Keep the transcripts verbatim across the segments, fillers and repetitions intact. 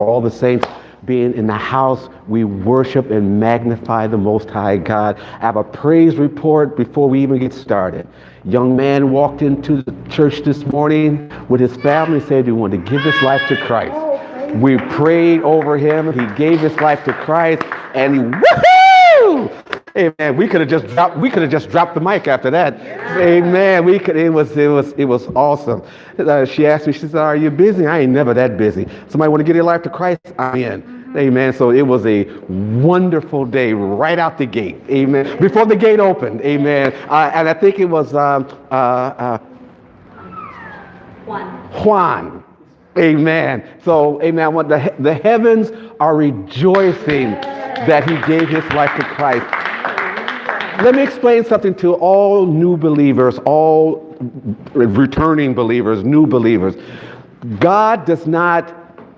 all the saints being in the house. We worship and magnify the Most High God. I have a praise report before we even get started. Young man walked into the church this morning with his family, said he wanted to give his life to Christ. We prayed over him. He gave his life to Christ, and he woohoo! Amen. We could have just dropped. We could have just dropped the mic after that. Yeah. Amen. We could. It was. It was. It was awesome. Uh, she asked me. She said, "Are you busy?" I ain't never that busy. Somebody want to give their life to Christ? I'm in. Mm-hmm. Amen. So it was a wonderful day right out the gate. Amen. Before the gate opened. Amen. Uh, and I think it was um, uh, uh, Juan. Juan. Amen. So, amen. What the the heavens are rejoicing that he gave his life to Christ. Let me explain something to all new believers, all returning believers, new believers. God does not,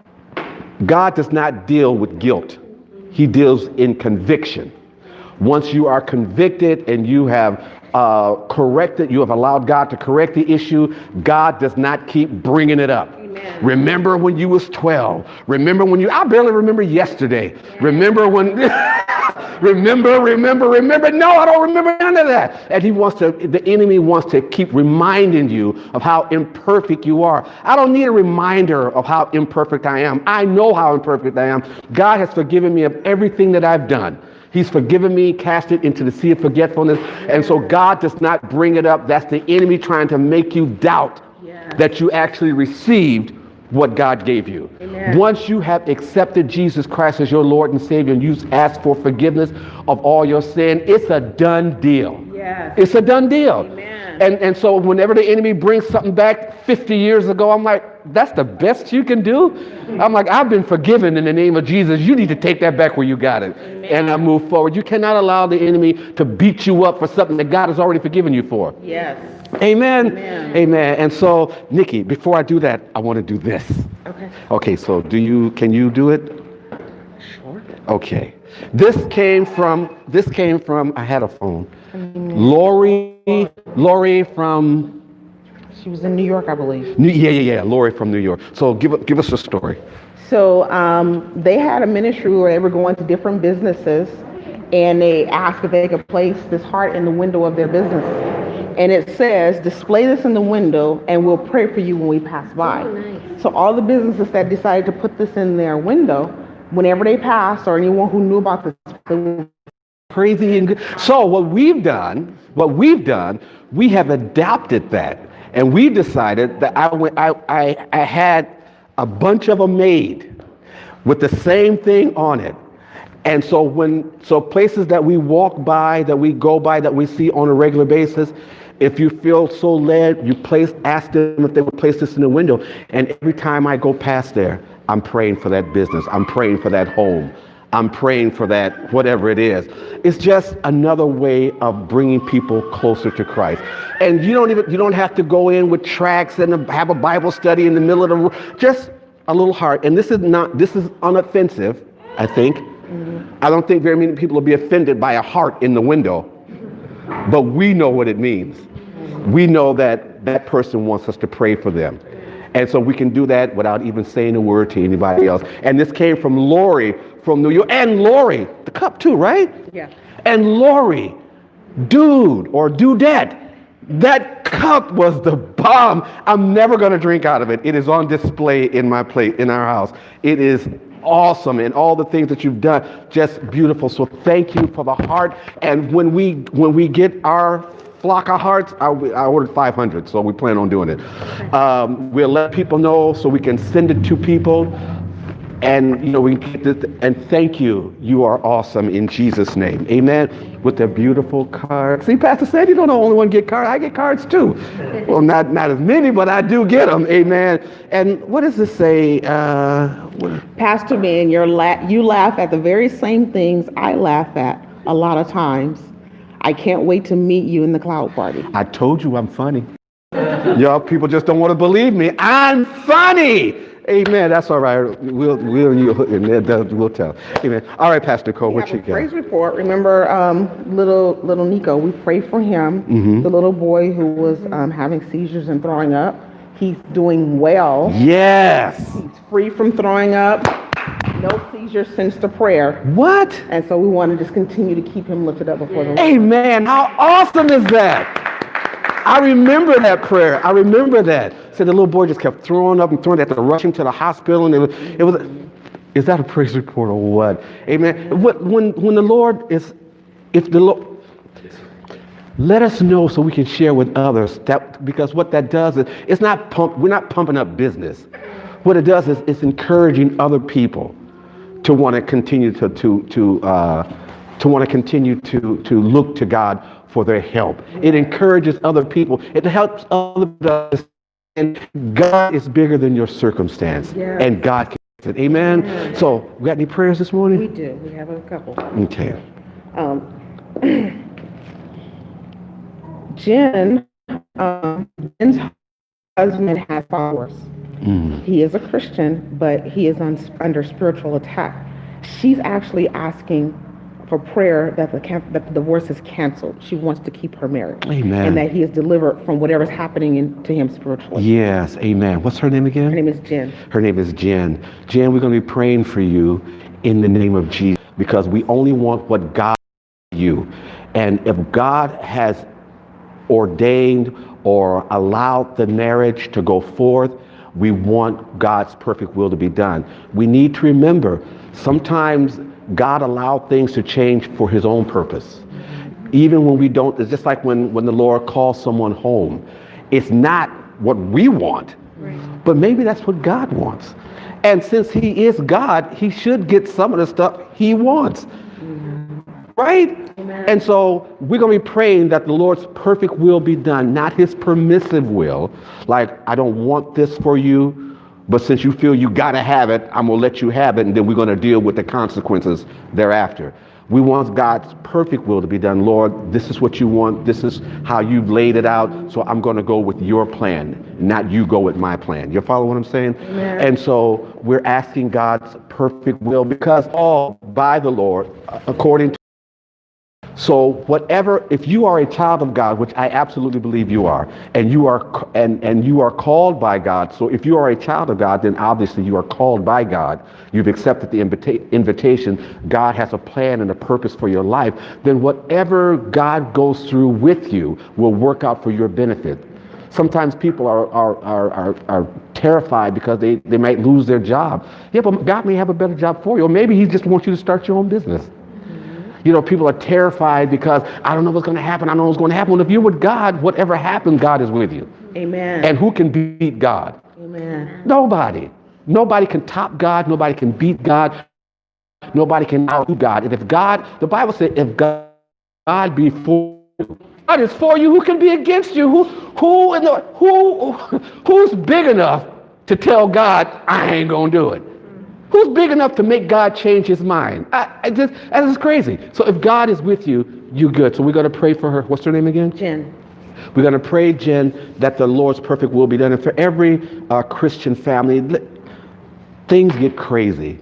God does not deal with guilt. He deals in conviction. Once you are convicted and you have uh, corrected, you have allowed God to correct the issue, God does not keep bringing it up. Amen. Remember when you was twelve. Remember when you, I barely remember yesterday. Yeah. Remember when, remember, remember, remember. No, I don't remember none of that. And he wants to, the enemy wants to keep reminding you of how imperfect you are. I don't need a reminder of how imperfect I am. I know how imperfect I am. God has forgiven me of everything that I've done. He's forgiven me, cast it into the sea of forgetfulness. And so God does not bring it up. That's the enemy trying to make you doubt yeah. that you actually received what God gave you. Amen. Once you have accepted Jesus Christ as your Lord and Savior and you ask for forgiveness of all your sin, it's a done deal. Yes. It's a done deal. Amen. And, and so whenever the enemy brings something back fifty years ago, I'm like, that's the best you can do? I'm like, I've been forgiven in the name of Jesus. You need to take that back where you got it. Amen. And I move forward. You cannot allow the enemy to beat you up for something that God has already forgiven you for. Yes. Amen. Amen. Amen. And so, Nikki, before I do that, I want to do this. Okay. Okay, so do you, can you do it? Sure. Okay. This came from, this came from, I had a phone. Lori, Lori from... She was in New York, I believe. New, yeah, yeah, yeah, Lori from New York. So give, give us a story. So um, they had a ministry where they were going to different businesses and they asked if they could place this heart in the window of their business. And it says, display this in the window and we'll pray for you when we pass by. Oh, nice. So all the businesses that decided to put this in their window, whenever they passed or anyone who knew about this, they were crazy and good. So what we've done, what we've done, we have adapted that. And we decided that I, went, I, I, I had a bunch of them made with the same thing on it. And so when, so places that we walk by, that we go by, that we see on a regular basis, if you feel so led, you place, ask them if they would place this in the window. And every time I go past there, I'm praying for that business. I'm praying for that home. I'm praying for that, whatever it is. It's just another way of bringing people closer to Christ. And you don't even, you don't have to go in with tracts and have a Bible study in the middle of the room. Just a little heart. And this is not, this is unoffensive, I think. Mm-hmm. I don't think very many people will be offended by a heart in the window, but we know what it means. We know that that person wants us to pray for them. And so we can do that without even saying a word to anybody else. And this came from Lori from New York. And Lori, the cup too, right? Yeah. And Lori, dude or dudette, that cup was the bomb. I'm never going to drink out of it. It is on display in my plate, in our house. It is awesome. And all the things that you've done, just beautiful. So thank you for the heart. And when we, when we get our flock of hearts, I, I ordered five hundred, so we plan on doing it. Um, we'll let people know so we can send it to people. And, you know, we can get this, and thank you. You are awesome in Jesus' name. Amen. With a beautiful card. See, Pastor said you don't the only one get cards. I get cards too. Well, not not as many, but I do get them. Amen. And what does this say? Uh, Pastor Ben, you're la- you laugh at the very same things I laugh at a lot of times. I can't wait to meet you in the cloud party. I told you I'm funny. Y'all people just don't want to believe me. I'm funny. Amen. That's all right. We'll we'll we'll tell. Amen. All right, Pastor Cole, we what you got? got? Praise report. Remember, um, little little Nico. We prayed for him. Mm-hmm. The little boy who was um, having seizures and throwing up. He's doing well. Yes. He's free from throwing up. no seizures since the prayer. What? And so we want to just continue to keep him lifted up before the Lord. Amen. How awesome is that? I remember that prayer. I remember that. So the little boy just kept throwing up and throwing. They had to rush him to the hospital, and it was, it was. Is that a praise report or what? Amen. What, when when the Lord is, if the Lord, let us know so we can share with others. That because what that does is it's not pump. We're not pumping up business. What it does is it's encouraging other people to want to continue to to to uh, to want to continue to to look to God for their help. It encourages other people. It helps other people. And God is bigger than your circumstance, Yeah. and God can fix it. Amen. Yeah. So, we got any prayers this morning? We do. We have a couple. Okay. Um, Jen, um, Jen's husband has followers. Mm. He is a Christian, but he is on, under spiritual attack. She's actually asking for prayer that the can- that the divorce is canceled. She wants to keep her marriage. Amen. And that he is delivered from whatever's happening in, to him spiritually. Yes. Amen. What's her name again? Her name is Jen. Her name is Jen. Jen, we're going to be praying for you in the name of Jesus because we only want what God wants you. And if God has ordained or allowed the marriage to go forth, we want God's perfect will to be done. We need to remember, sometimes God allowed things to change for his own purpose. Even when we don't, it's just like when, when the Lord calls someone home. It's not what we want, right. But maybe that's what God wants. And since he is God, he should get some of the stuff he wants. Right? Amen. And so we're going to be praying that the Lord's perfect will be done, not his permissive will. Like, I don't want this for you, but since you feel you got to have it, I'm going to let you have it, and then we're going to deal with the consequences thereafter. We want God's perfect will to be done. Lord, this is what you want. This is how you've laid it out. So I'm going to go with your plan, not you go with my plan. You follow what I'm saying? Amen. And so we're asking God's perfect will because all by the Lord, according to So whatever, if you are a child of God, which I absolutely believe you are, and you are and, and you are called by God. So if you are a child of God, then obviously you are called by God. You've accepted the invita- invitation. God has a plan and a purpose for your life. Then whatever God goes through with you will work out for your benefit. Sometimes people are are are are, are terrified because they, they might lose their job. Yeah, but God may have a better job for you. Or maybe he just wants you to start your own business. You know, people are terrified because I don't know what's going to happen. I don't know what's going to happen. Well, if you're with God, whatever happens, God is with you. Amen. And who can beat God? Amen. Nobody. Nobody can top God. Nobody can beat God. Nobody can outdo God. And if God, the Bible said, if God, God be for you, God is for you, who can be against you? Who, who, in the, who, who's big enough to tell God, I ain't going to do it? Who's big enough to make God change his mind? I, I just, that is crazy. So if God is with you, you're good. So we're going to pray for her. What's her name again? Jen. We're going to pray, Jen, that the Lord's perfect will be done. And for every uh, Christian family, things get crazy.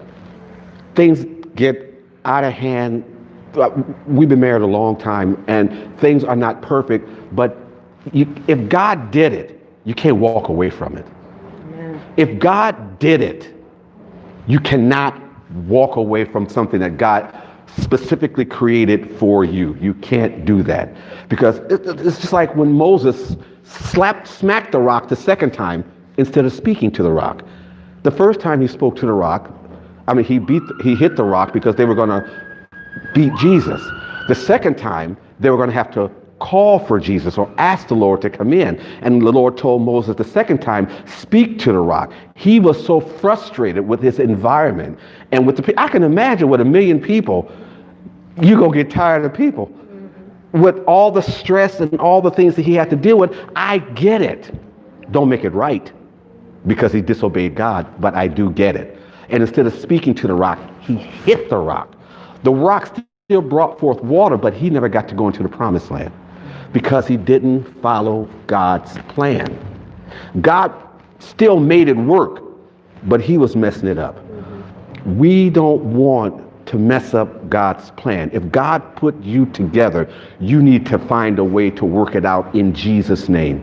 Things get out of hand. We've been married a long time, and things are not perfect. But you, if God did it, you can't walk away from it. Amen. If God did it, you cannot walk away from something that God specifically created for you. You can't do that. Because it's just like when Moses slapped, smacked the rock the second time instead of speaking to the rock. The first time he spoke to the rock, I mean, he beat, he hit the rock because they were going to beat Jesus. The second time, they were going to have to call for Jesus or ask the Lord to come in. And the Lord told Moses the second time, speak to the rock. He was so frustrated with his environment. And with the, I can imagine with a million people, you're going to get tired of people. Mm-hmm. With all the stress and all the things that he had to deal with, I get it. Don't make it right because he disobeyed God, but I do get it. And instead of speaking to the rock, he hit the rock. The rock still brought forth water, but he never got to go into the promised land because he didn't follow God's plan. God still made it work, but he was messing it up. Mm-hmm. We don't want to mess up God's plan. If God put you together, you need to find a way to work it out in Jesus' name. Amen.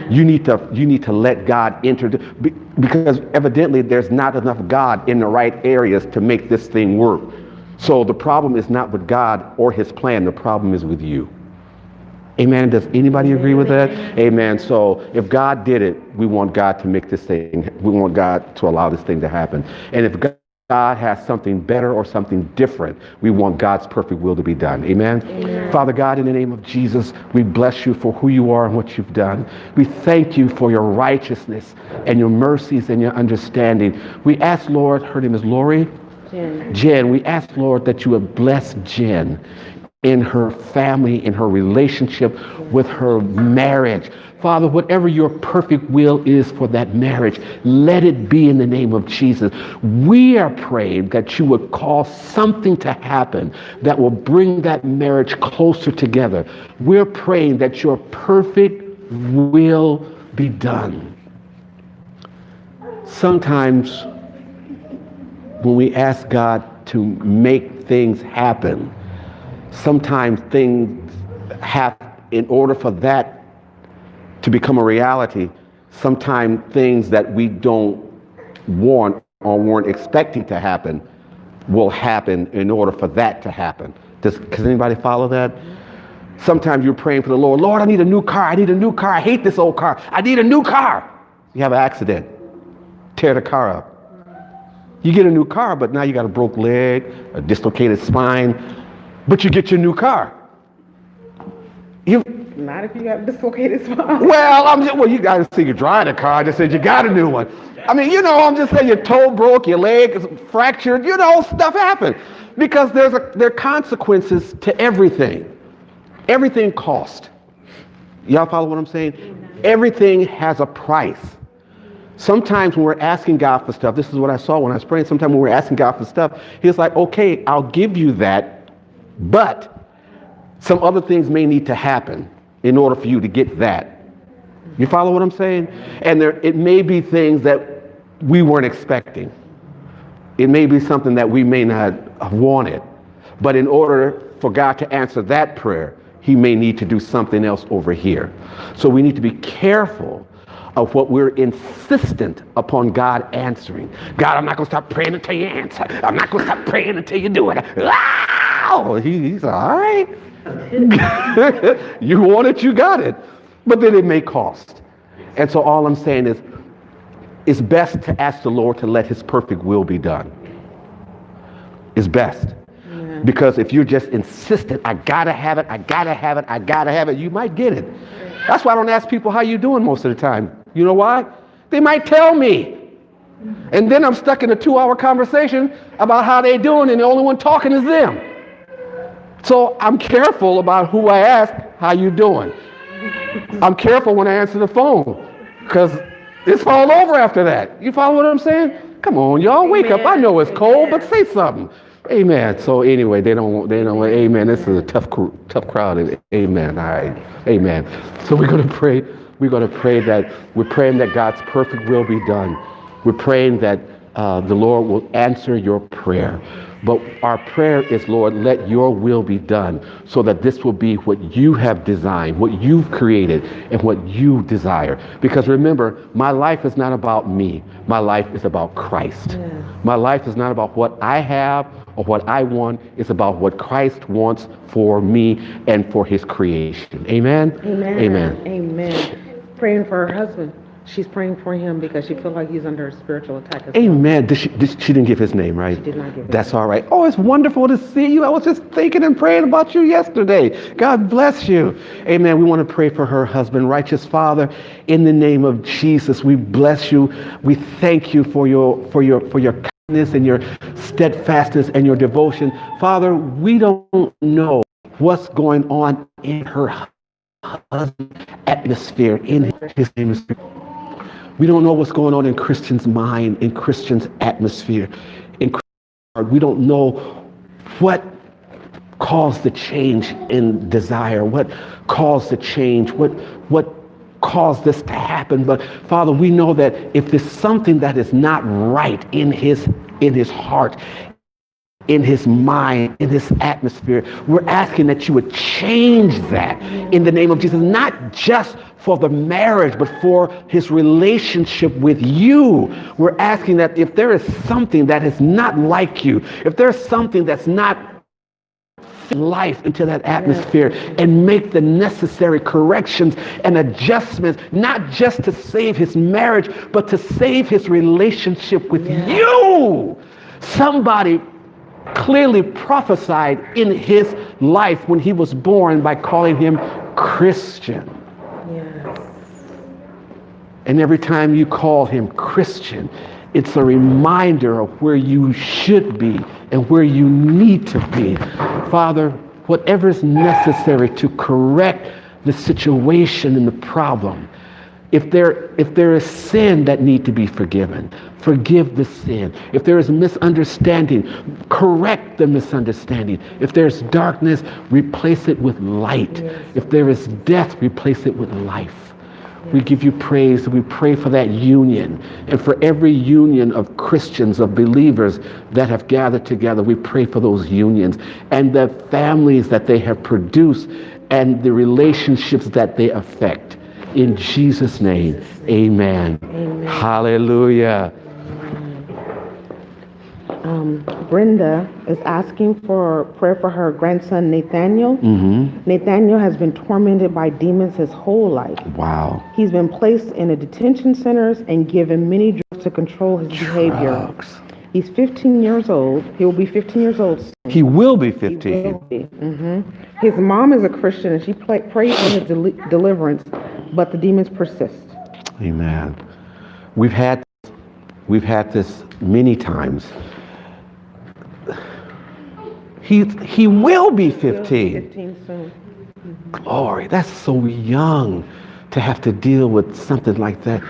You need to you need to let God enter the, because evidently there's not enough God in the right areas to make this thing work. So the problem is not with God or his plan. The problem is with you. Amen. Does anybody agree with that? Amen. So if God did it, we want God to make this thing, we want God to allow this thing to happen. And if God has something better or something different, we want God's perfect will to be done. Amen. Amen. Father God, in the name of Jesus, we bless you for who you are and what you've done. We thank you for your righteousness and your mercies and your understanding. We ask, Lord, her name is Lori. Jen. Jen, we ask, Lord, that you would bless Jen in her family, in her relationship with her marriage. Father, whatever your perfect will is for that marriage, let it be in the name of Jesus. We are praying that you would cause something to happen that will bring that marriage closer together. We're praying that your perfect will be done. Sometimes when we ask God to make things happen, sometimes things have, in order for that to become a reality, sometimes things that we don't want or weren't expecting to happen will happen in order for that to happen. Does, does anybody follow that? Sometimes you're praying for the Lord, Lord, I need a new car, I need a new car, I hate this old car, I need a new car. You have an accident, tear the car up. You get a new car, but now you got a broke leg, a dislocated spine, but you get your new car. You, Not if you got dislocated spine. well, I'm just, well, you got to see you drive the car. I just said you got a new one. I mean, you know, I'm just saying your toe broke, your leg is fractured, you know, stuff happens. Because there's a, there are consequences to everything. Everything costs. Y'all follow what I'm saying? Everything has a price. Sometimes when we're asking God for stuff, this is what I saw when I was praying, sometimes when we're asking God for stuff, he's like, okay, I'll give you that, but some other things may need to happen in order for you to get that. You follow what I'm saying? And there, it may be things that we weren't expecting. It may be something that we may not have wanted. But in order for God to answer that prayer, he may need to do something else over here. So we need to be careful of what we're insistent upon God answering. God, I'm not going to stop praying until you answer. I'm not going to stop praying until you do it. Wow! He, he's all right. You want it, you got it. But then it may cost. And so all I'm saying is, it's best to ask the Lord to let his perfect will be done. It's best. Yeah. Because if you're just insistent, I gotta have it, I gotta have it, I gotta have it, you might get it. That's why I don't ask people how you doing most of the time. You know why? They might tell me. And then I'm stuck in a two-hour conversation about how they doing, and the only one talking is them. So I'm careful about who I ask, how you doing? I'm careful when I answer the phone, because it's all over after that. You follow what I'm saying? Come on, y'all, wake amen. Up. I know it's cold, but say something. Amen. So anyway, they don't, they don't, amen. This is a tough, tough crowd. Amen. All right. Amen. So we're going to pray. We're going to pray that, we're praying that God's perfect will be done. We're praying that uh, the Lord will answer your prayer. But our prayer is, Lord, let your will be done so that this will be what you have designed, what you've created, and what you desire. Because remember, my life is not about me. My life is about Christ. Yeah. My life is not about what I have or what I want. It's about what Christ wants for me and for his creation. Amen? Amen. Amen. Amen. Praying for her husband. She's praying for him because she feels like he's under a spiritual attack as Amen. Did she, did, she didn't give his name, right? She did not give his That's name. all right. Oh, it's wonderful to see you. I was just thinking and praying about you yesterday. God bless you. Amen. We want to pray for her husband. Righteous Father, in the name of Jesus, we bless you. We thank you for your, for your, for your kindness and your steadfastness and your devotion. Father, we don't know what's going on in her husband's atmosphere, in his atmosphere. We don't know what's going on in Christian's mind, in Christian's atmosphere. In we don't know what caused the change in desire, what caused the change, what what caused this to happen. But Father, we know that if there's something that is not right in his in his heart, in his mind, in his atmosphere, we're asking that you would change that in the name of Jesus, not just for for the marriage, but for his relationship with you. We're asking that if there is something that is not like you, if there's something that's not life into that atmosphere, and make the necessary corrections and adjustments, not just to save his marriage, but to save his relationship with Yeah. you. Somebody clearly prophesied in his life when he was born by calling him Christian. Yes. And every time you call him Christian, it's a reminder of where you should be and where you need to be. Father, whatever is necessary to correct the situation and the problem, if there, if there is sin that need to be forgiven, forgive the sin. If there is misunderstanding, correct the misunderstanding. If there's darkness, replace it with light. Yes. If there is death, replace it with life. We give you praise. We pray for that union. And for every union of Christians, of believers that have gathered together, we pray for those unions and the families that they have produced and the relationships that they affect. In Jesus' name, amen. Amen. Hallelujah. Um, Brenda is asking for prayer for her grandson, Nathaniel. Mm-hmm. Nathaniel has been tormented by demons his whole life. Wow. He's been placed in a detention centers and given many drugs to control his behavior. Drugs. He's fifteen years old. He will be fifteen years old soon. He will be He fifteen. will be. Mhm. His mom is a Christian and she pray, prays for his deli- deliverance, but the demons persist. Amen. We've had we've had this many times. He he will be fifteen. fifteen soon. Glory, that's so young to have to deal with something like that.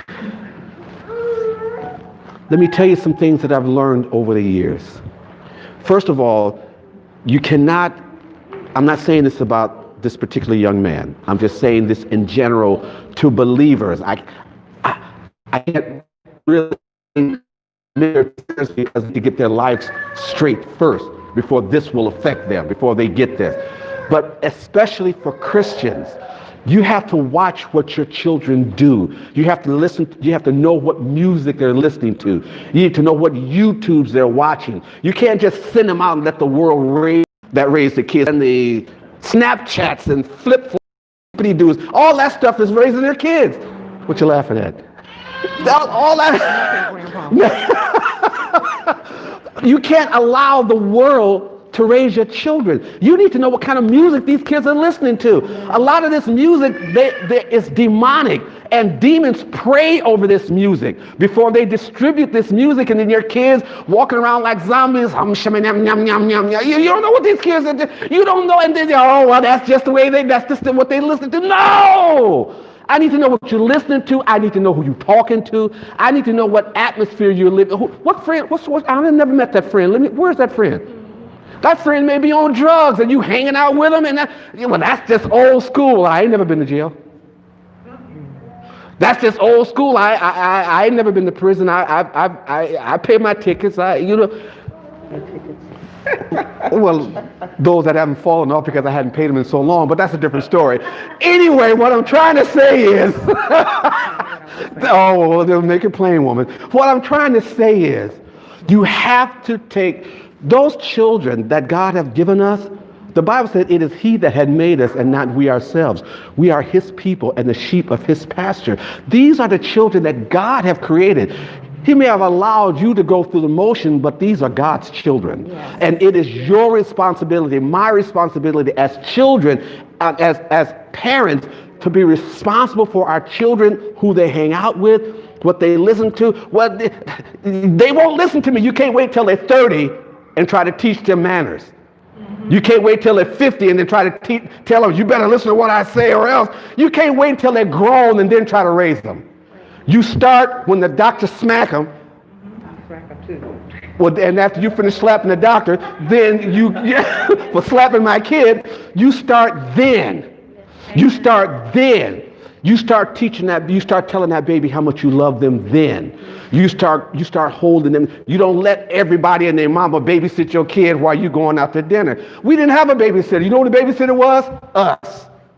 Let me tell you some things that I've learned over the years. First of all, you cannot, I'm not saying this about this particular young man. I'm just saying this in general to believers. I I, I can't really because to get their lives straight first before this will affect them, before they get this. But especially for Christians, you have to watch what your children do. You have to listen, you have to know what music they're listening to. You need to know what YouTubes they're watching. You can't just send them out and let the world raise that raise the kids. And the Snapchats and flip-floppity doos, all that stuff is raising their kids. What you laughing at? All, all that. You can't allow the world to raise your children. You need to know what kind of music these kids are listening to. A lot of this music they, they, is demonic, and demons pray over this music before they distribute this music, and then your kids walking around like zombies. Um, shum, yum, yum, yum, yum, yum. You, you don't know what these kids are doing. You don't know, and then oh well, that's just the way they. That's just what they listen to. No. I need to know what you're listening to. I need to know who you're talking to. I need to know what atmosphere you're living. Who, what friend? What's, what? I've never met that friend. Let me. Where's that friend? That friend may be on drugs, and you hanging out with him, and that, well, that's just old school. I ain't never been to jail. That's just old school. I I I, I ain't never been to prison. I I I I, I pay my tickets. I you know. Well, those that haven't fallen off because I hadn't paid them in so long, but that's a different story. Anyway, what I'm trying to say is, oh, well, they'll make it plain, woman. What I'm trying to say is, you have to take those children that God has given us. The Bible said it is He that had made us and not we ourselves. We are His people and the sheep of His pasture. These are the children that God have created. He may have allowed you to go through the motion, but these are God's children. Yes. And it is your responsibility, my responsibility as children, uh, as, as parents, to be responsible for our children, who they hang out with, what they listen to. Well, they, they won't listen to me. You can't wait till they're thirty and try to teach them manners. Mm-hmm. You can't wait till they're fifty and then try to te- tell them, you better listen to what I say or else. You can't wait until they're grown and then try to raise them. You start when the doctor smack them. Well, and after you finish slapping the doctor, then you, yeah, for slapping my kid, you start then. You start then. You start teaching that, you start telling that baby how much you love them then. You start, you start holding them. You don't let everybody and their mama babysit your kid while you're going out to dinner. We didn't have a babysitter. You know what a babysitter was? Us.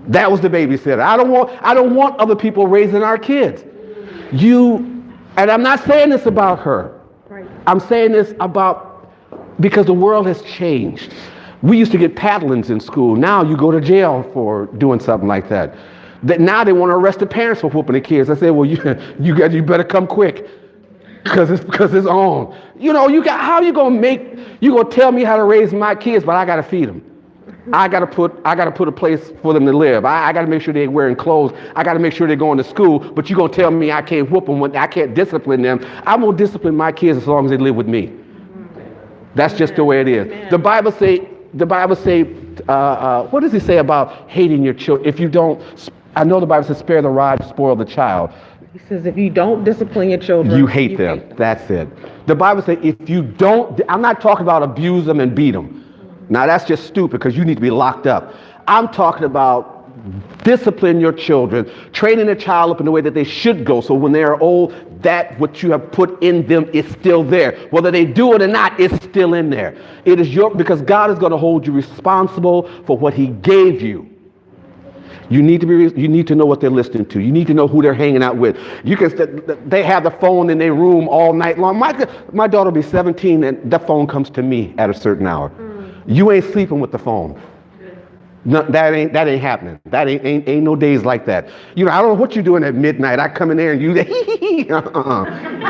That was the babysitter. I don't want, I don't want other people raising our kids. You, and I'm not saying this about her. Right. I'm saying this about, because the world has changed. We used to get paddlings in school. Now you go to jail for doing something like that. That now they want to arrest the parents for whooping the kids. I say, well, you, you got, you better come quick, because it's because it's on. You know, you got, how you gonna make, you gonna tell me how to raise my kids, but I gotta feed them. I gotta put, I gotta put a place for them to live. I, I gotta make sure they're wearing clothes. I gotta make sure they're going to school. But you gonna tell me I can't whoop them when I can't discipline them? I'm gonna discipline my kids as long as they live with me. That's just the way it is. The Bible say, the Bible say, uh, uh, what does it say about hating your children? If you don't, I know the Bible says, spare the rod, spoil the child. He says, if you don't discipline your children, You hate them. hate them. That's it. The Bible says, if you don't, I'm not talking about abuse them and beat them. Now that's just stupid, because you need to be locked up. I'm talking about discipline your children, training a child up in the way that they should go, so when they are old, that what you have put in them is still there. Whether they do it or not, it's still in there. It is your, because God is going to hold you responsible for what he gave you. You need to be, you need to know what they're listening to. You need to know who they're hanging out with. You can, they have the phone in their room all night long. My, my daughter will be seventeen and the phone comes to me at a certain hour. You ain't sleeping with the phone. No, that ain't that ain't happening. That ain't, ain't ain't no days like that. You know, I don't know what you're doing at midnight. I come in there and you uh-uh.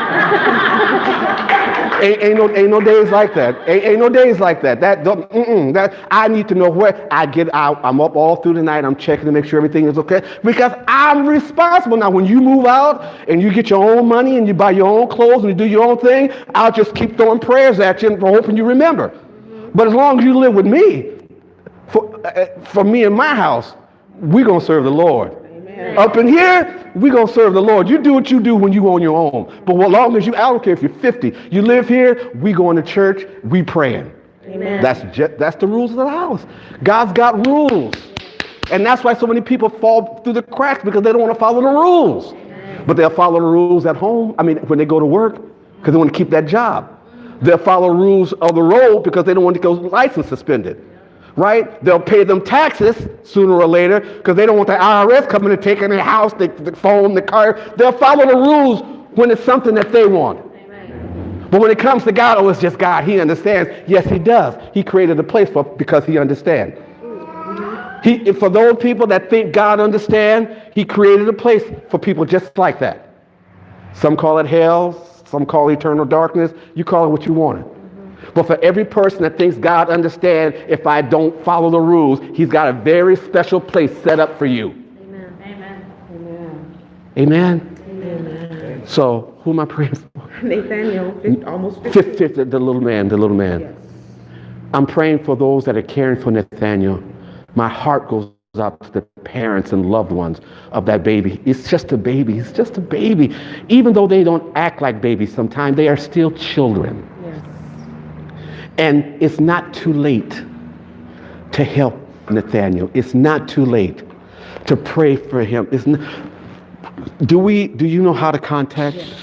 ain't, ain't no ain't no days like that. Ain't, ain't no days like that. That don't, mm-mm, that I need to know where I get out. I'm up all through the night. I'm checking to make sure everything is okay, because I'm responsible. Now, when you move out and you get your own money and you buy your own clothes and you do your own thing, I'll just keep throwing prayers at you and hoping you remember. But as long as you live with me, for, uh, for me and my house, we're going to serve the Lord. Amen. Up in here, we're going to serve the Lord. You do what you do when you on your own. But as long as you, I don't care if you're fifty, you live here, we going to church, we praying. Amen. That's just, that's the rules of the house. God's got rules. And that's why so many people fall through the cracks, because they don't want to follow the rules. Amen. But they'll follow the rules at home, I mean, when they go to work, because they want to keep that job. They'll follow rules of the road because they don't want to go license suspended, right? They'll pay them taxes sooner or later because they don't want the I R S coming and taking their house, the, the phone, the car. They'll follow the rules when it's something that they want. Amen. But when it comes to God, oh, it's just God. He understands. Yes, he does. He created a place for because he understands. He, for those people that think God understands, he created a place for people just like that. Some call it hell. Some call it eternal darkness. You call it what you want it. Mm-hmm. But for every person that thinks God understands, if I don't follow the rules, he's got a very special place set up for you. Amen. Amen. Amen. Amen. So who am I praying for? Nathaniel, almost fifty. fifty, the little man, the little man. Yes. I'm praying for those that are caring for Nathaniel. My heart goes out to the parents and loved ones of that baby. It's just a baby. It's just a baby. Even though they don't act like babies sometimes, they are still children. Yes. And it's not too late to help Nathaniel. It's not too late to pray for him. It's not, do we, do you know how to contact? Yes.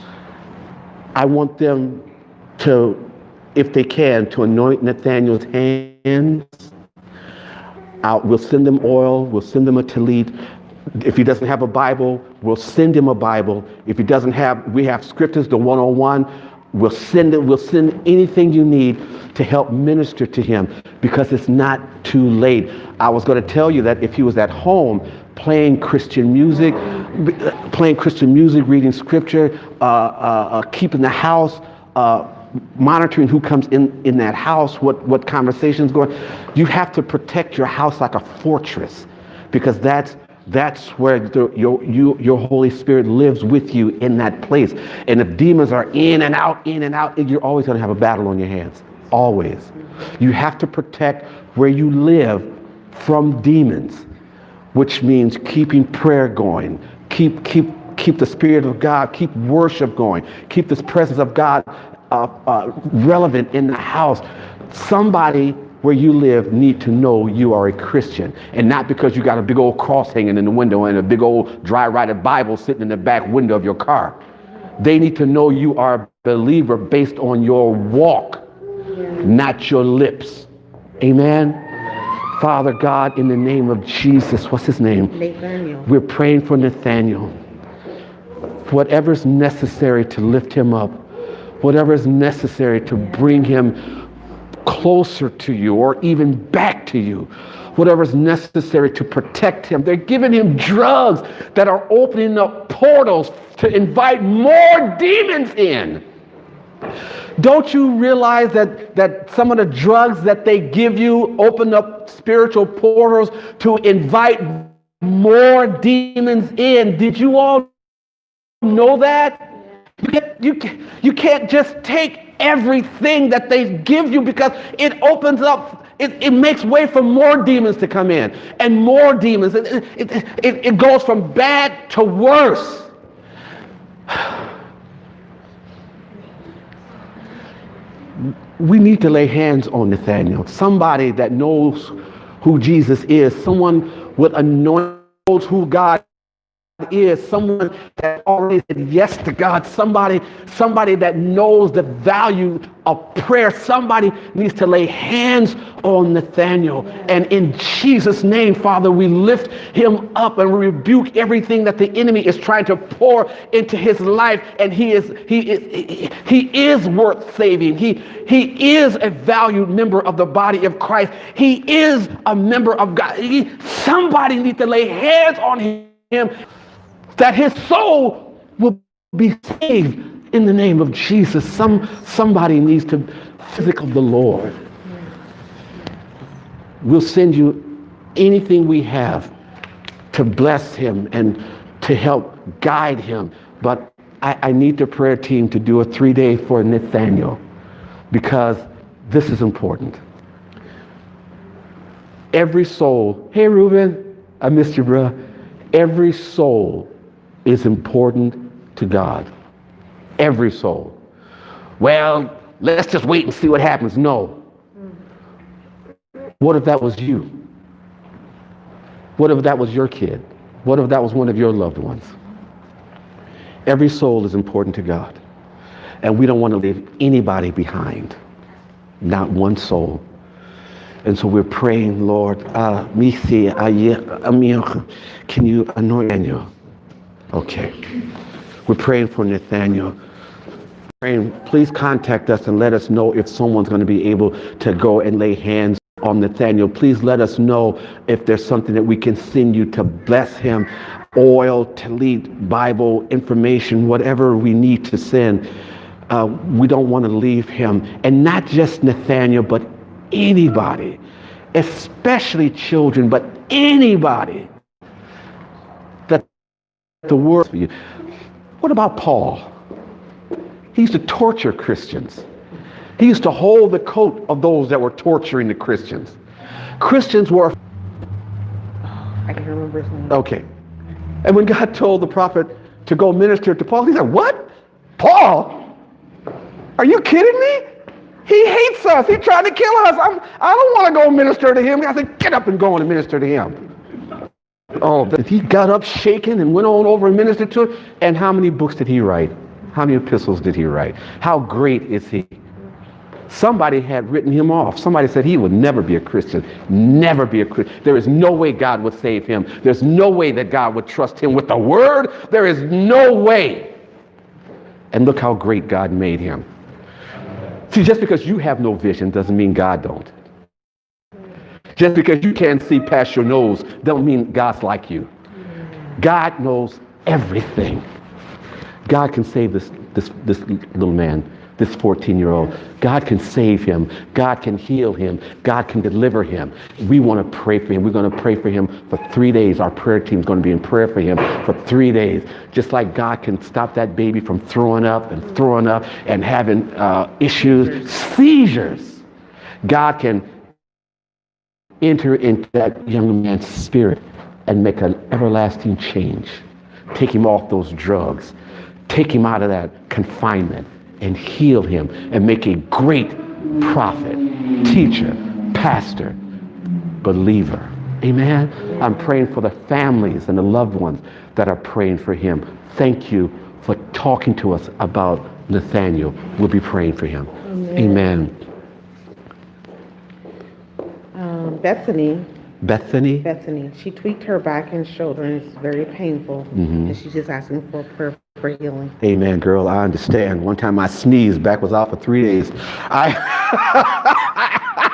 I want them to, if they can, to anoint Nathaniel's hands. Out, we'll send them oil, we'll send them a tallit. If he doesn't have a Bible, we'll send him a Bible. If he doesn't have, we have scriptures, the one oh one, we'll send it, we'll send anything you need to help minister to him, because it's not too late. I was going to tell you that if he was at home playing Christian music, playing Christian music, reading scripture, uh, uh, uh, keeping the house, uh, monitoring who comes in, in that house, what, what conversations going. You have to protect your house like a fortress, because that's that's where the, your you, your Holy Spirit lives with you in that place. And if demons are in and out, in and out, you're always going to have a battle on your hands. Always. You have to protect where you live from demons, which means keeping prayer going, keep keep keep the Spirit of God, keep worship going, keep this presence of God Uh, uh, relevant in the house. Somebody where you live need to know you are a Christian, and not because you got a big old cross hanging in the window and a big old dry writed Bible sitting in the back window of your car. They need to know you are a believer based on your walk, not your lips. Amen. Father God, in the name of Jesus, what's his name? Nathaniel. We're praying for Nathaniel. Whatever's necessary to lift him up, whatever is necessary to bring him closer to you or even back to you, whatever is necessary to protect him. They're giving him drugs that are opening up portals to invite more demons in. Don't you realize that, that some of the drugs that they give you open up spiritual portals to invite more demons in? Did you all know that? You can't, you, can't, you can't just take everything that they give you, because it opens up, it, it makes way for more demons to come in and more demons. It, it, it, it goes from bad to worse. We need to lay hands on Nathaniel, somebody that knows who Jesus is, someone with anointing, knows who God is, someone that already said yes to God, somebody, somebody that knows the value of prayer. Somebody needs to lay hands on Nathaniel. And in Jesus' name, Father, we lift him up and rebuke everything that the enemy is trying to pour into his life. And he is he is he is worth saving. He he is a valued member of the body of Christ. He is a member of God. He, somebody needs to lay hands on him, that his soul will be saved in the name of Jesus. Some somebody needs to physical the Lord. We'll send you anything we have to bless him and to help guide him. But I, I need the prayer team to do a three-day for Nathaniel, because this is important. Every soul, hey Reuben, I missed you, bro. Every soul is important to God. Every soul. Well, let's just wait and see what happens. No. What if that was you? What if that was your kid? What if that was one of your loved ones? Every soul is important to God. And we don't want to leave anybody behind. Not one soul. And so we're praying, Lord, uh, can you anoint Nathaniel? Okay. We're praying for Nathaniel. Praying, please contact us and let us know if someone's going to be able to go and lay hands on Nathaniel. Please let us know if there's something that we can send you to bless him. Oil, tallit, Bible, information, whatever we need to send. Uh, we don't want to leave him. And not just Nathaniel, but anybody, especially children, but anybody that the word for you. What about Paul? He used to torture Christians. He used to hold the coat of those that were torturing the Christians. Christians were... I can remember his name. Okay. And when God told the prophet to go minister to Paul, he said, what? Paul? Are you kidding me? He hates us. He's trying to kill us. I'm, I don't want to go minister to him. I said, get up and go and minister to him. Oh, but he got up shaking and went on over and ministered to him. And how many books did he write? How many epistles did he write? How great is he? Somebody had written him off. Somebody said he would never be a Christian. Never be a Christian. There is no way God would save him. There's no way that God would trust him with the word. There is no way. And look how great God made him. See, just because you have no vision doesn't mean God don't. Just because you can't see past your nose don't mean God's like you. God knows everything. God can save this, this, this little man, this fourteen-year-old. God can save him. God can heal him. God can deliver him. We want to pray for him. We're going to pray for him for three days. Our prayer team is going to be in prayer for him for three days. Just like God can stop that baby from throwing up and throwing up and having uh, issues, seizures. God can enter into that young man's spirit and make an everlasting change. Take him off those drugs. Take him out of that confinement and heal him and make a great prophet, teacher, pastor, believer. Amen. I'm praying for the families and the loved ones that are praying for him. Thank you for talking to us about Nathaniel. We'll be praying for him. Amen. Amen. Um, Bethany, Bethany. Bethany, she tweaked her back and shoulder, and it's very painful. Mhm. And she's just asking for prayer for healing. Amen, girl. I understand. One time I sneezed, back was out for three days. I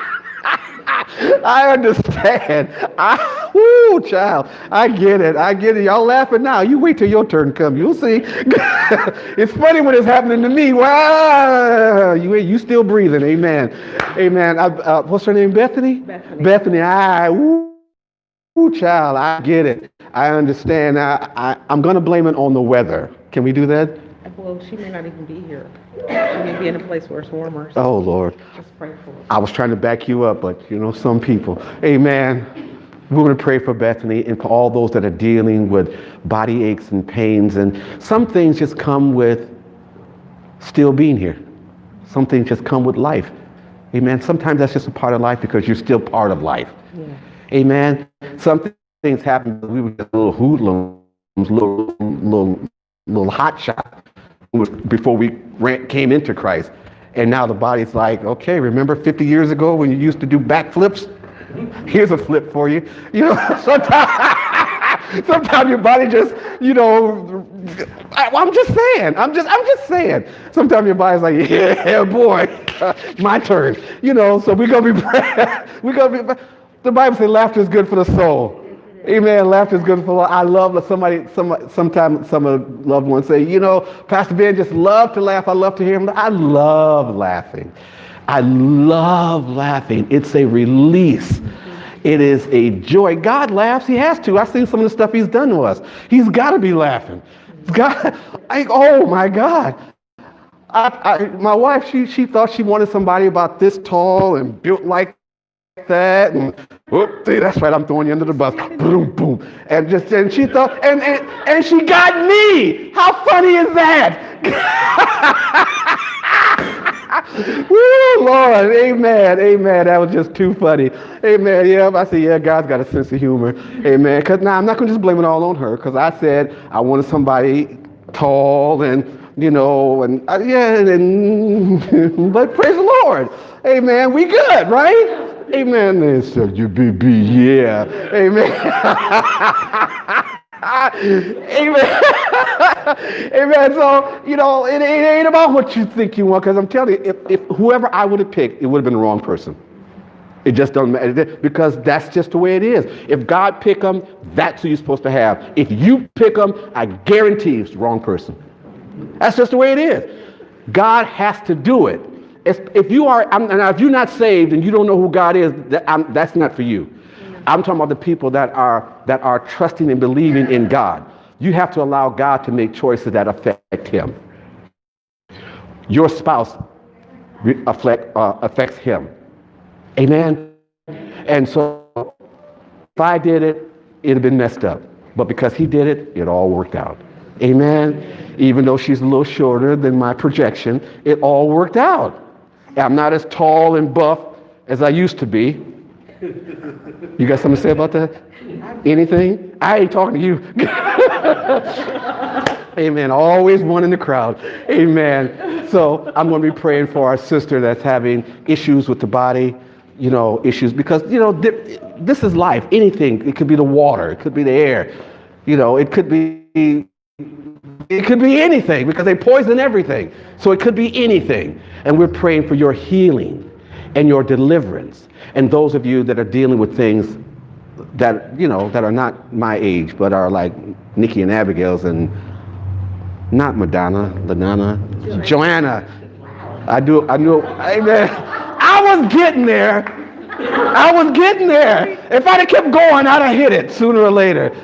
I understand. I, woo, child. I get it. I get it. Y'all laughing now. You wait till your turn comes. You'll see. It's funny when it's happening to me. Wow. You you still breathing. Amen. Amen. I, uh, what's her name? Bethany? Bethany. Bethany. I, woo, woo, child. I get it. I understand. I, I, I'm going to blame it on the weather. Can we do that? Well, she may not even be here. She may be in a place where it's warmer. So Oh, Lord. just pray for her. I was trying to back you up, but you know, some people. Amen. We're going to pray for Bethany and for all those that are dealing with body aches and pains. And some things just come with still being here. Some things just come with life. Amen. Sometimes that's just a part of life because you're still part of life. Yeah. Amen. Some things happen. We were just little hoodlums, little, little, little hot shot before we ran, came into Christ. And now the body's like, okay, remember fifty years ago when you used to do backflips? Here's a flip for you. You know, sometimes, sometimes your body just, you know, I, I'm just saying, I'm just, I'm just saying. Sometimes your body's like, yeah, boy, my turn. You know, so we're gonna be praying. We're gonna be. The Bible says laughter is good for the soul. Amen. Laughter is good for. I love somebody. Some sometimes some of the loved ones say, you know, Pastor Ben just love to laugh. I love to hear him. I love laughing. I love laughing. It's a release. It is a joy. God laughs. He has to. I've seen some of the stuff he's done to us. He's got to be laughing. God, I, oh my God. I, I, my wife, she she thought she wanted somebody about this tall and built like that, and whoop, see, that's right, I'm throwing you under the bus. Boom, boom. And just and she thought, and and, and she got me. How funny is that? Woo, Lord, amen, amen. That was just too funny. Amen. Yeah, I said, yeah, God's got a sense of humor. Amen. Because now I'm not going to just blame it all on her, because I said I wanted somebody tall and, you know, and uh, yeah, and but praise the Lord. Amen. We good, right? Amen. They said, you be, be, yeah. Amen. Amen. Amen. So, you know, it, it ain't about what you think you want, because I'm telling you, if, if whoever I would have picked, it would have been the wrong person. It just doesn't matter, because that's just the way it is. If God pick them, that's who you're supposed to have. If you pick them, I guarantee it's the wrong person. That's just the way it is. God has to do it. If, if you are, I'm, and if you're not saved and you don't know who God is, that, I'm, that's not for you. I'm talking about the people that are that are trusting and believing in God. You have to allow God to make choices that affect Him. Your spouse affect, uh, affects Him. Amen. And so if I did it, it'd have been messed up. But because He did it, it all worked out. Amen. Even though she's a little shorter than my projection, it all worked out. I'm not as tall and buff as I used to be. You got something to say about that? Anything? I ain't talking to you. Amen. Always one in the crowd. Amen. So I'm going to be praying for our sister that's having issues with the body, you know, issues because, you know, this is life. Anything. It could be the water. It could be the air. You know, it could be, it could be anything because they poison everything. So it could be anything. And we're praying for your healing and your deliverance. And those of you that are dealing with things that, you know, that are not my age, but are like Nikki and Abigail's and not Madonna, Lanana, Joanna. I do, I knew, amen. I was getting there. I was getting there. If I'd have kept going, I'd have hit it sooner or later.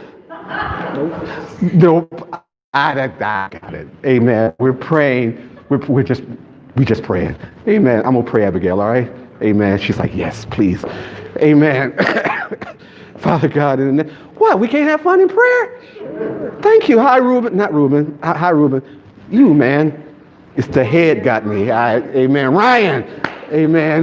Nope. I, I got it. Amen. We're praying. We're, we're just, we just praying. Amen. I'm going to pray, Abigail, all right? Amen. She's like, yes, please. Amen. Father God, in the name, what? We can't have fun in prayer? Sure. Thank you. Hi, Reuben. Not Reuben. Hi, hi, Reuben. You, man. It's the head got me. I, amen. Ryan. Amen.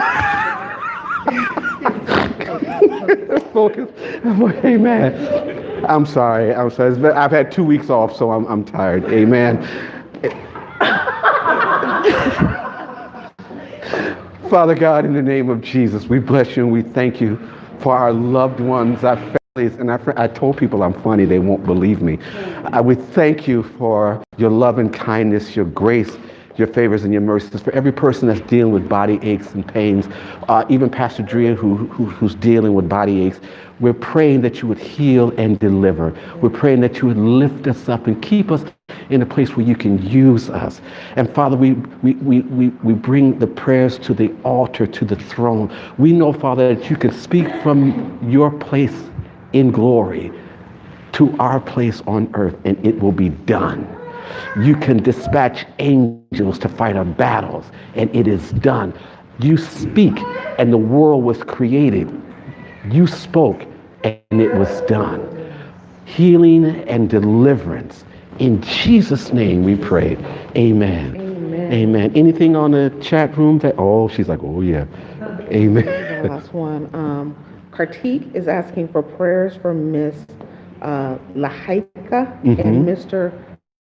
Focus. Amen. I'm sorry. I'm sorry. Been, I've had two weeks off, so I'm, I'm tired. Amen. Father God, in the name of Jesus, we bless you and we thank you for our loved ones, our families, and our friends. I told people I'm funny, they won't believe me. Uh, we thank you for your love and kindness, your grace, your favors and your mercies, for every person that's dealing with body aches and pains, uh, even Pastor Drea who, who, who's dealing with body aches. We're praying that you would heal and deliver. We're praying that you would lift us up and keep us in a place where you can use us. And Father, we, we, we, we, we bring the prayers to the altar, to the throne. We know, Father, that you can speak from your place in glory to our place on earth, and it will be done. You can dispatch angels to fight our battles, and it is done. You speak, and the world was created. You spoke, and it was done. Healing and deliverance. In Jesus' name we pray. Amen. Amen. Amen. Anything on the chat room? That, oh, she's like, oh, yeah. Amen. The last one. Um, Kartik is asking for prayers for Miss uh, Lahaika Mm-hmm. and Mister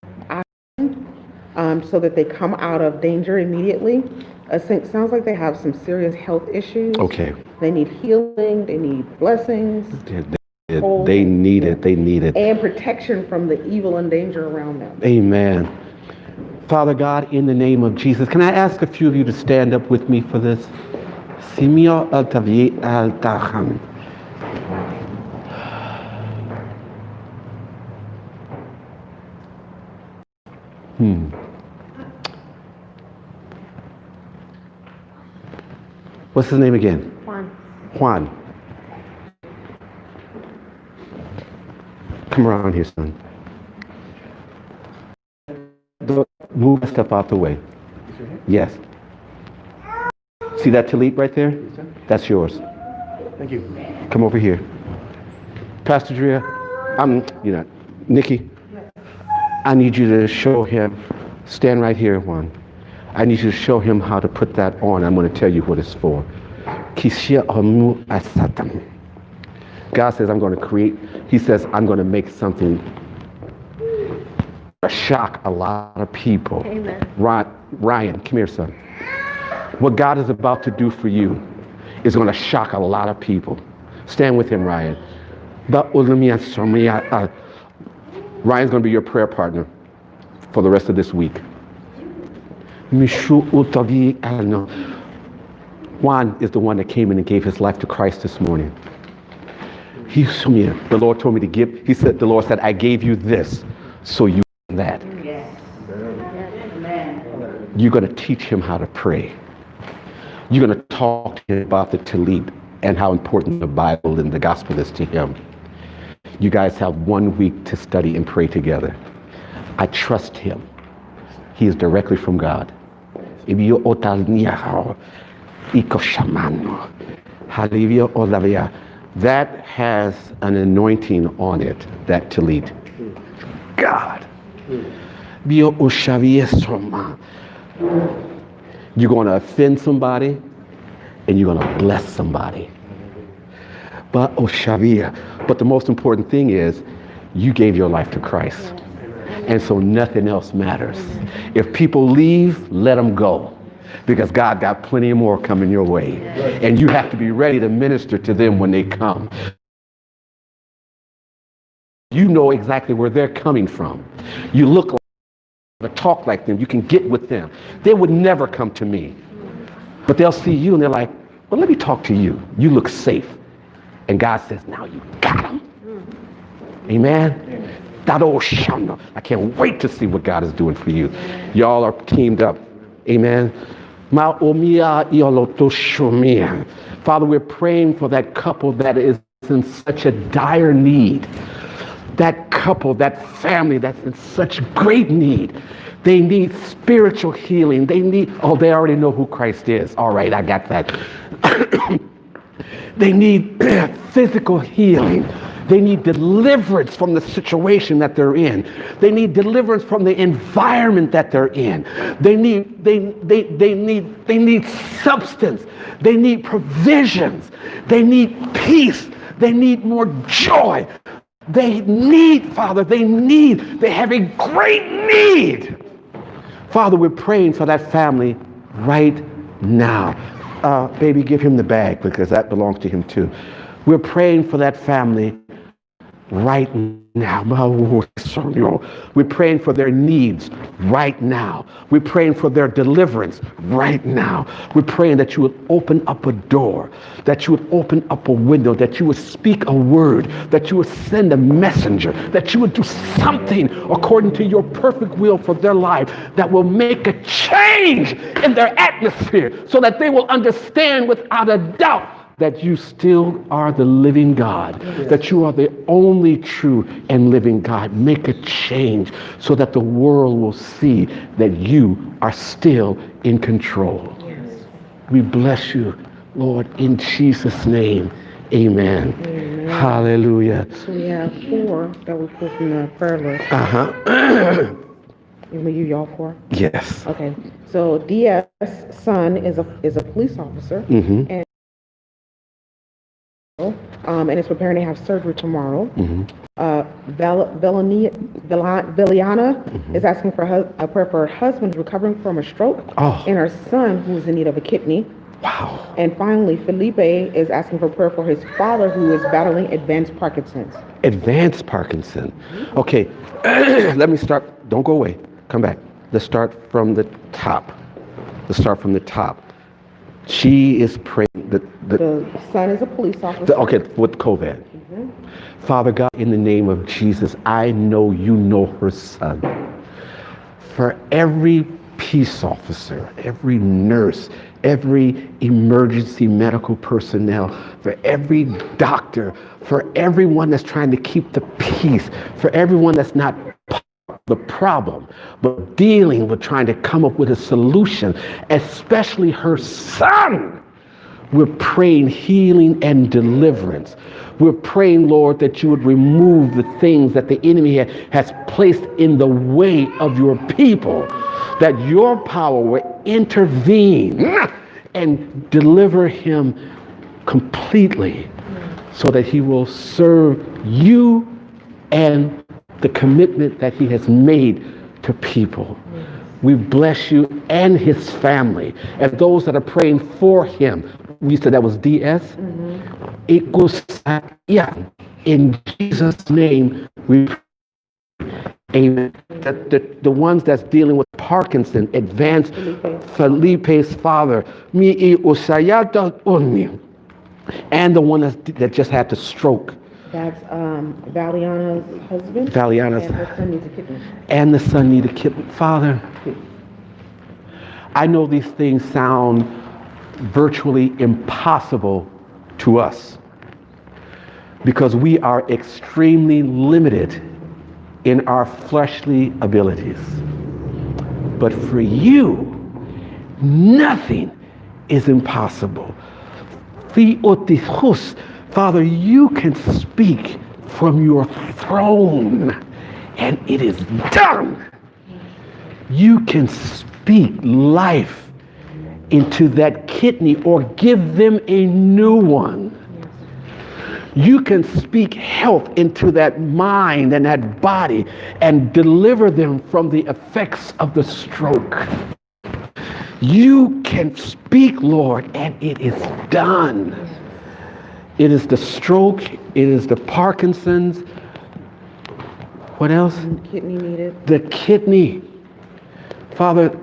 Um, so that they come out of danger immediately. Uh, it sounds like they have some serious health issues. Okay. They need healing. They need blessings They, they, they need it. They need it. and protection from the evil and danger around them. Amen. Father God, in the name of Jesus, can I ask a few of you to stand up with me for this? Simio Altavi Altaham. Hmm. What's his name again? Juan. Juan. Come around here, son. Don't move that stuff out the way. Yes. See that tallit right there? That's yours. Thank you. Come over here. Pastor Drea, I'm, you know, Nikki, I need you to show him, stand right here, Juan. I need you to show him how to put that on. I'm going to tell you what it's for. God says, I'm going to create, he says, I'm going to make something to shock a lot of people. Amen. Ryan, come here, son. What God is about to do for you is going to shock a lot of people. Stand with him, Ryan. Ryan's going to be your prayer partner for the rest of this week. Juan is the one that came in and gave his life to Christ this morning. He, the Lord told me to give, he said, the Lord said, I gave you this, so you that. Yes. You're going to teach him how to pray. You're going to talk to him about the tallit and how important the Bible and the gospel is to him. You guys have one week to study and pray together. I trust him. He is directly from God. That has an anointing on it, that tallit. God. You're going to offend somebody and you're going to bless somebody. But but the most important thing is you gave your life to Christ. And so nothing else matters. If people leave, let them go. Because God got plenty more coming your way. And you have to be ready to minister to them when they come. You know exactly where they're coming from. You look like, talk like them. You can get with them. They would never come to me. But they'll see you and they're like, well, let me talk to you. You look safe. And God says, now you got them. Amen. I can't wait to see what God is doing for you. Y'all are teamed up. Amen. Father, we're praying for that couple that is in such a dire need. That couple, that family that's in such great need. They need spiritual healing. They need, oh, they already know who Christ is. All right, I got that. They need physical healing. They need deliverance from the situation that they're in. They need deliverance from the environment that they're in. They need, they, they, they need, they need substance. They need provisions. They need peace. They need more joy. They need, Father, they need, they have a great need. Father, we're praying for that family right now. Uh, baby, give him the bag because that belongs to him too. We're praying for that family right now. We're praying for their needs right now. We're praying for their deliverance right now. We're praying that you would open up a door, that you would open up a window, that you would speak a word, that you would send a messenger, that you would do something according to your perfect will for their life that will make a change in their atmosphere so that they will understand without a doubt that you still are the living God, yes. That you are the only true and living God. Make a change so that the world will see that you are still in control. Yes. We bless you, Lord, in Jesus' name. Amen. Amen. Hallelujah. So we have four that we pulled from the prayer list. Uh-huh. Were you y'all four? Yes. Okay. So D S son is a is a police officer. Mm-hmm. And Um, and is preparing to have surgery tomorrow. Mm-hmm. Uh, Val- Velani- Vel- Veliana mm-hmm. is asking for hu- a prayer for her husband recovering from a stroke, oh. and her son who is in need of a kidney. Wow. And finally, Felipe is asking for prayer for his father who is battling advanced Parkinson's. Advanced Parkinson. Okay, let me start. Don't go away. Come back. Let's start from the top. Let's start from the top. She is praying. The, the, the son is a police officer. The, okay, with COVID. Mm-hmm. Father God, in the name of Jesus, I know you know her son. For every peace officer, every nurse, every emergency medical personnel, for every doctor, for everyone that's trying to keep the peace, for everyone that's not the problem, but dealing with trying to come up with a solution, especially her son. We're praying healing and deliverance. We're praying, Lord, that you would remove the things that the enemy has placed in the way of your people, that your power will intervene and deliver him completely so that he will serve you and the commitment that he has made to people. We bless you and his family and those that are praying for him. We said that was D S. Mm-hmm. In Jesus' name, we pray. Amen. The, the, the ones that's dealing with Parkinson, advanced Felipe. Felipe's father, and the one that's, that just had the stroke. That's um, Valiana's husband. Valiana's. And her son needs a kidney. And the son needs a kidney. Father, I know these things sound virtually impossible to us because we are extremely limited in our fleshly abilities. But for you, nothing is impossible. Father, you can speak from your throne and it is done. You can speak life into that kidney or give them a new one. You can speak health into that mind and that body and deliver them from the effects of the stroke. You can speak, Lord, and it is done. It is the stroke, it is the Parkinson's. What else? The kidney needed. The kidney. Father,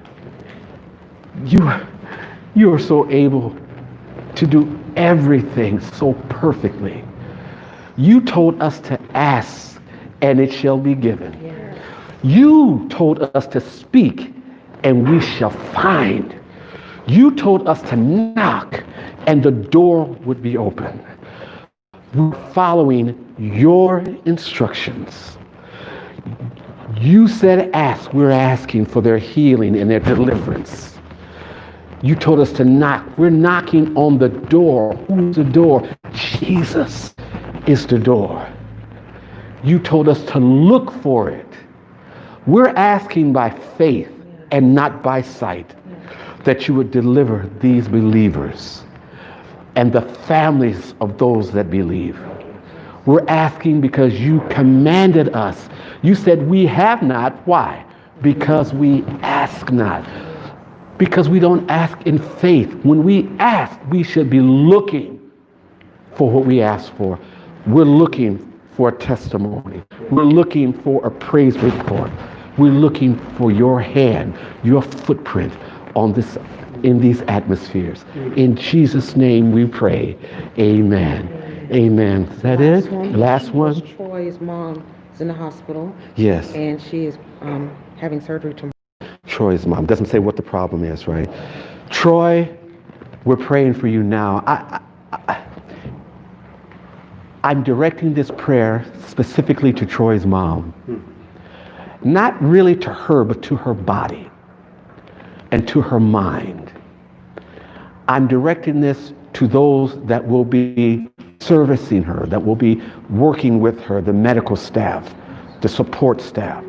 you, you are so able to do everything so perfectly. You told us to ask and it shall be given. Yes. You told us to speak and we shall find. You told us to knock and the door would be open. We're following your instructions. You said ask, we're asking for their healing and their deliverance. You told us to knock. We're knocking on the door. Who's the door? Jesus is the door. You told us to look for it. We're asking by faith and not by sight that you would deliver these believers and the families of those that believe. We're asking because you commanded us. You said we have not. Why? Because we ask not. because we don't ask in faith. When we ask, we should be looking for what we ask for. We're looking for a testimony. We're looking for a praise report. We're looking for your hand, your footprint on this, in these atmospheres. In Jesus' name we pray. Amen. Amen. Is that Last it? one. Last one? Troy's mom is in the hospital Yes. and she is um, having surgery tomorrow. Troy's mom. Doesn't say what the problem is, right? Troy, we're praying for you now. I, I, I, I'm directing this prayer specifically to Troy's mom. Not really to her, but to her body and to her mind. I'm directing this to those that will be servicing her, that will be working with her, the medical staff, the support staff.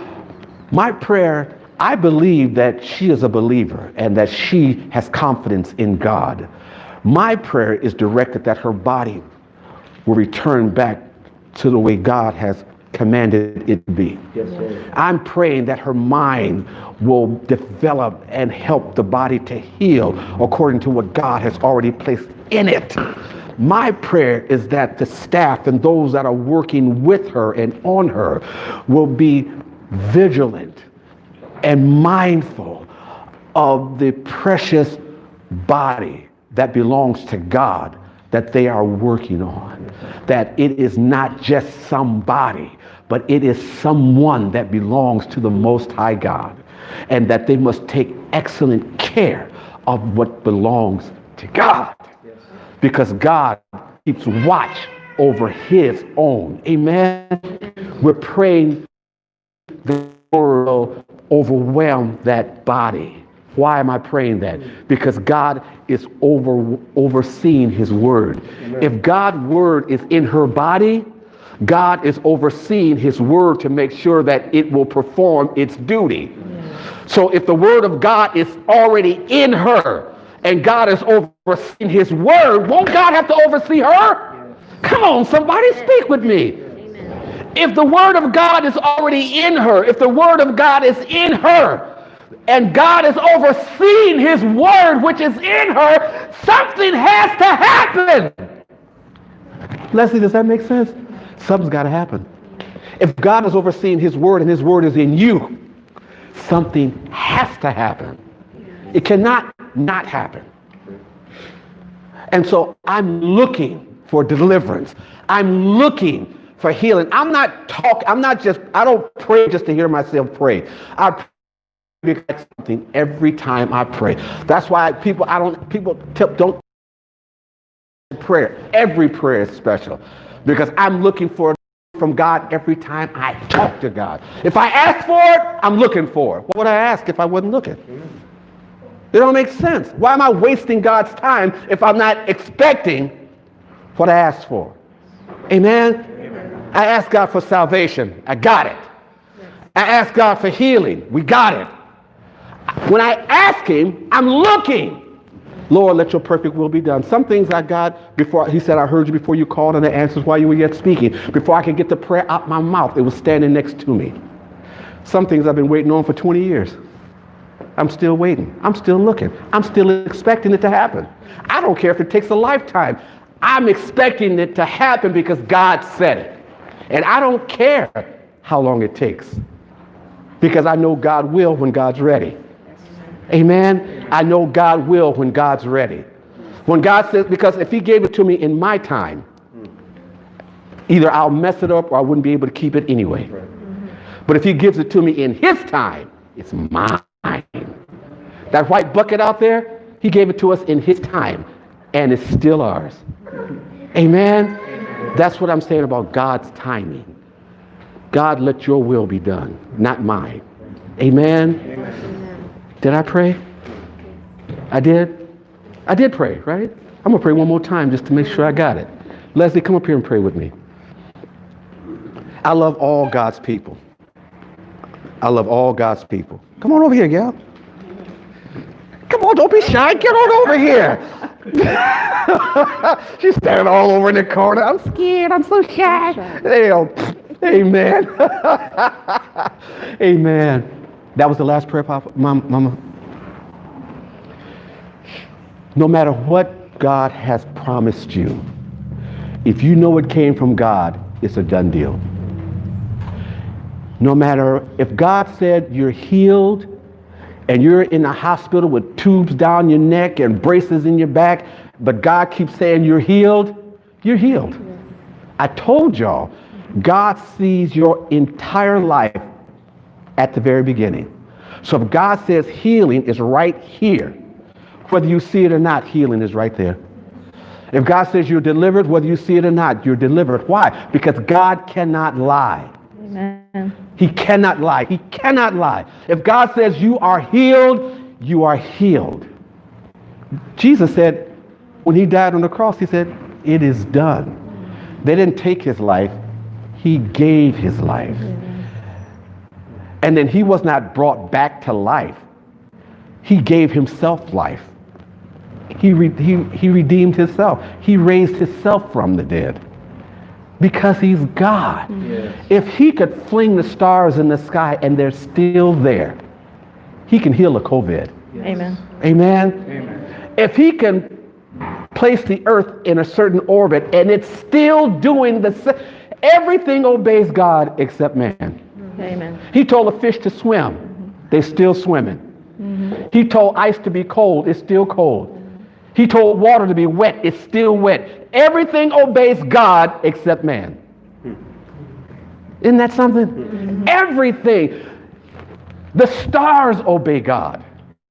My prayer, I believe that she is a believer and that she has confidence in God. My prayer is directed that her body will return back to the way God has commanded it to be. Yes, sir. I'm praying that her mind will develop and help the body to heal according to what God has already placed in it. My prayer is that the staff and those that are working with her and on her will be vigilant and mindful of the precious body that belongs to God that they are working on. That it is not just somebody, but it is someone that belongs to the Most High God. And that they must take excellent care of what belongs to God. Because God keeps watch over his own. Amen. We're praying the Lord will overwhelm that body. Why am I praying that? Because God is over overseeing his word. Amen. If God's word is in her body, God is overseeing his word to make sure that it will perform its duty. Yeah. So if the word of God is already in her and God is overseeing his word, won't God have to oversee her? Yeah. Come on, somebody speak with me. Amen. If the word of God is already in her, if the word of God is in her, and God is overseeing his word which is in her, something has to happen. Leslie, does that make sense? Something's got to happen. If God is overseeing his word and his word is in you, something has to happen. It cannot not happen. And so I'm looking for deliverance. I'm looking for healing. I'm not talking, I'm not just, I don't pray just to hear myself pray. I pray something every time I pray. That's why people, I don't, people tip, don't prayer. Every prayer is special because I'm looking for it from God every time I talk to God. If I ask for it, I'm looking for it. What would I ask if I wasn't looking? It don't make sense. Why am I wasting God's time if I'm not expecting what I asked for? Amen? Amen. I asked God for salvation. I got it. I asked God for healing. We got it. When I ask him, I'm looking. Lord, let your perfect will be done. Some things I got before, he said, I heard you before you called and the answers while you were yet speaking. Before I could get the prayer out my mouth, it was standing next to me. Some things I've been waiting on for twenty years. I'm still waiting. I'm still looking. I'm still expecting it to happen. I don't care if it takes a lifetime. I'm expecting it to happen because God said it. And I don't care how long it takes because I know God will when God's ready. Amen. I know God will when God's ready. When God says, because if he gave it to me in my time, either I'll mess it up or I wouldn't be able to keep it anyway. But if he gives it to me in his time, it's mine. That white bucket out there, he gave it to us in his time and it's still ours. Amen. That's what I'm saying about God's timing. God, let your will be done, not mine. Amen. Amen. Did I pray? I did? I did pray, right? I'm going to pray one more time just to make sure I got it. Leslie, come up here and pray with me. I love all God's people. I love all God's people. Come on over here, gal. Come on, don't be shy. Get on over here. She's standing all over in the corner. I'm scared. I'm so shy. There you go. Amen. Amen. That was the last prayer, Papa, Mama. Mama. No matter what God has promised you, if you know it came from God, it's a done deal. No matter if God said you're healed and you're in a hospital with tubes down your neck and braces in your back, but God keeps saying you're healed, you're healed. I told y'all, God sees your entire life at the very beginning. So if God says healing is right here, whether you see it or not, healing is right there. If God says you're delivered, whether you see it or not, you're delivered. Why? Because God cannot lie. Amen. He cannot lie. He cannot lie. If God says you are healed, you are healed. Jesus said, when he died on the cross, he said, it is done. They didn't take his life. He gave his life. And then he was not brought back to life. He gave himself life. He, re- he, he redeemed himself. He raised himself from the dead. Because he's God. Yes. If he could fling the stars in the sky and they're still there, he can heal a COVID. Yes. Amen. Amen. Amen. If he can place the earth in a certain orbit and it's still doing the same, everything obeys God except man. Amen. He told a fish to swim. Mm-hmm. They're still swimming. Mm-hmm. He told ice to be cold. It's still cold. Mm-hmm. He told water to be wet. It's still wet. Everything obeys God except man. Isn't that something? Mm-hmm. Everything. The stars obey God.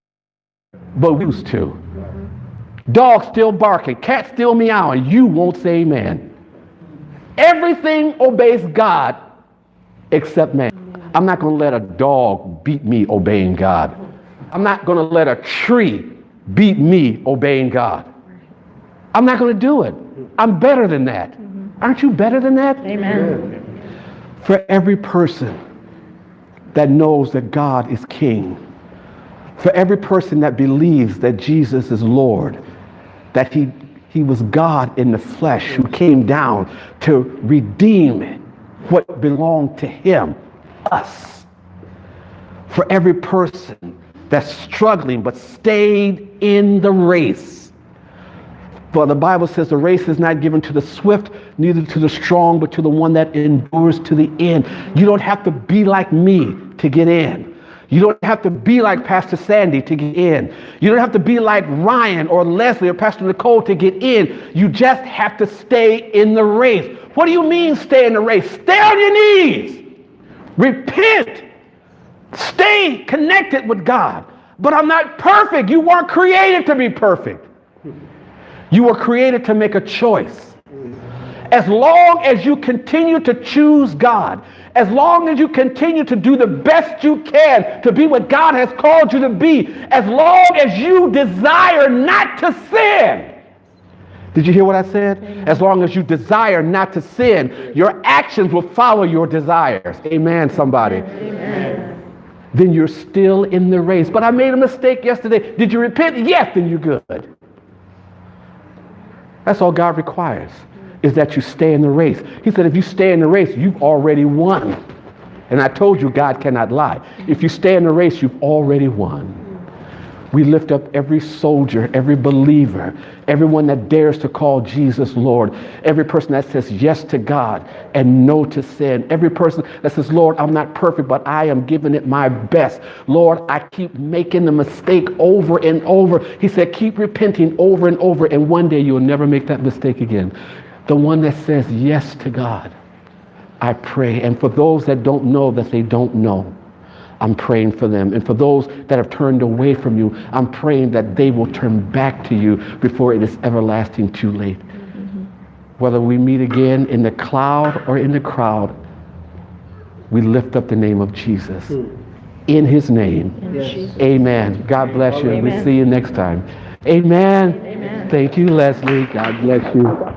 But we used to. Mm-hmm. Dogs still barking. Cats still meowing. You won't say amen. Everything obeys God except man. I'm not going to let a dog beat me obeying God. I'm not going to let a tree beat me obeying God. I'm not going to do it. I'm better than that. Mm-hmm. Aren't you better than that? Amen. For every person that knows that God is King, for every person that believes that Jesus is Lord, that he, he was God in the flesh who came down to redeem what belonged to him, us. For every person that's struggling but stayed in the race. For the Bible says the race is not given to the swift, neither to the strong, but to the one that endures to the end. You don't have to be like me to get in. You don't have to be like Pastor Sandy to get in. You don't have to be like Ryan or Leslie or Pastor Nicole to get in. You just have to stay in the race. What do you mean stay in the race? Stay on your knees. Repent. Stay connected with God. But I'm not perfect. You weren't created to be perfect. You were created to make a choice. As long as you continue to choose God, as long as you continue to do the best you can to be what God has called you to be, as long as you desire not to sin. Did you hear what I said? Amen. As long as you desire not to sin, your actions will follow your desires. Amen, somebody. Amen. Then you're still in the race. But I made a mistake yesterday. Did you repent? Yes, then you're good. That's all God requires, is that you stay in the race. He said, if you stay in the race, you've already won. And I told you God cannot lie. If you stay in the race, you've already won. We lift up every soldier, every believer, everyone that dares to call Jesus Lord, every person that says yes to God and no to sin, every person that says, Lord, I'm not perfect, but I am giving it my best. Lord, I keep making the mistake over and over. He said, keep repenting over and over, and one day you'll never make that mistake again. The one that says yes to God, I pray. And for those that don't know that they don't know, I'm praying for them. And for those that have turned away from you, I'm praying that they will turn back to you before it is everlasting too late. Mm-hmm. Whether we meet again in the cloud or in the crowd, we lift up the name of Jesus. Mm. In his name. Yes. Amen. God bless you. Amen. We'll see you next time. Amen. Amen. Thank you, Leslie. God bless you.